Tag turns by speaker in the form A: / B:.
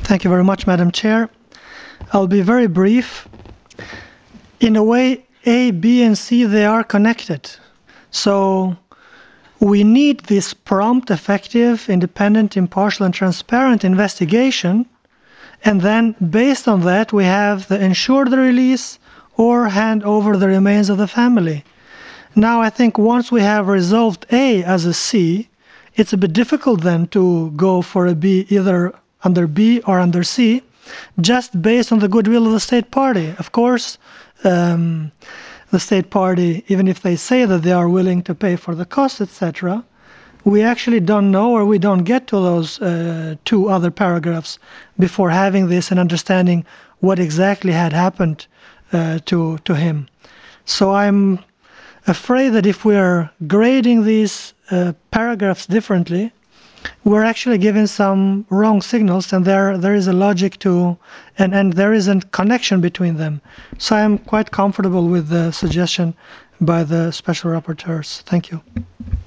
A: Thank you very much, Madam Chair. I'll be very brief. In a way, A, B, and C, they are connected. So we need this prompt, effective, independent, impartial, and transparent investigation. And then, based on that, we have the ensure the release or hand over the remains of the family. Now, I think once we have resolved A as a C, it's a bit difficult then to go for a B either under B or under C, just based on the goodwill of the state party. Of course, the state party, even if they say that they are willing to pay for the costs, etc., we actually don't know, or we don't get to those two other paragraphs before having this and understanding what exactly had happened to him. So I'm afraid that if we are grading these paragraphs differently, we're actually giving some wrong signals, and there is a logic to, and there is a connection between them. So I'm quite comfortable with the suggestion by the special rapporteurs. Thank you.